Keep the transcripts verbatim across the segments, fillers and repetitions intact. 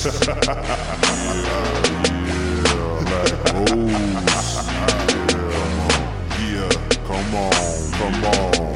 Yeah, come on, come on.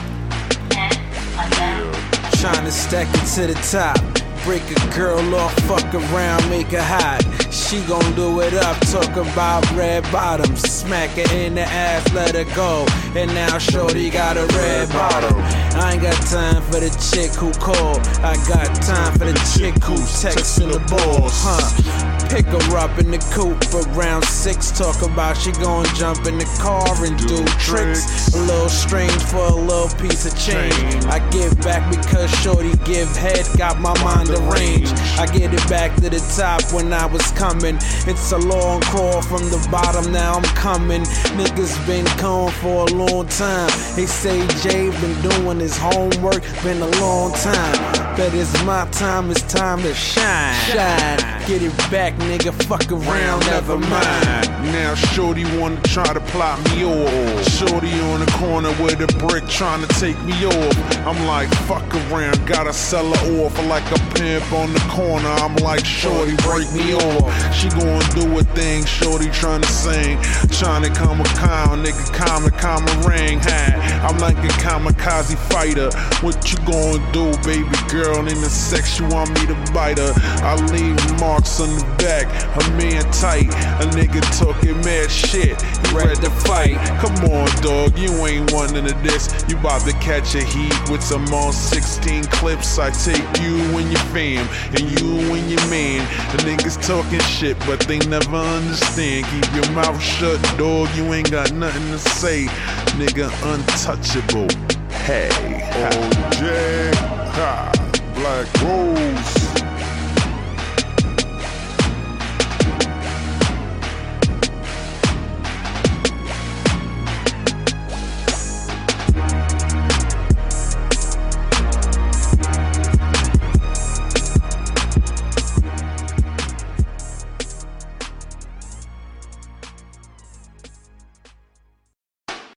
Trying to stack it to the top. Break a girl off, fuck around, make her hot. She gon' do it up, talk about red bottoms. Smack her in the ass, let her go. And now shorty got a red bottom. I ain't got time for the chick who called. I got time for the chick who texting the boss, huh? Pick her up in the coupe around six. Talk about she gon' jump in the car and do tricks. A little strange for a little piece of change. I give back because shorty give head, got my mind arranged. I get it back to the top when I was coming. It's a long crawl from the bottom, now I'm coming. Niggas been gone for a long time. They say Jay been doing his homework, been a long time. Bet it's my time, it's time to shine. Shine, get it back, nigga, fuck around, never mind. Now shorty wanna try to plot me off. Shorty on the corner with a brick trying to take me off. I'm like, fuck around, gotta sell her off like a pimp on the corner. I'm like, shorty, break me off. She gon' do a thing, shorty trying to sing. Trying to come a calm, nigga, calm a calm a ring. Ha. I'm like a kamikaze fighter. What you gon' do, baby girl? In the sex, you want me to bite her. I leave marks on the back, her man tight. A nigga talking mad shit, he ready to fight. Come on, dog, you ain't one of this. You about to catch a heat with some more sixteen clips. I take you and your fam, and you and your man. The niggas talking shit, but they never understand. Keep your mouth shut, dog, you ain't got nothing to say. Nigga untouchable. Hey, O J, ha, Black Rose.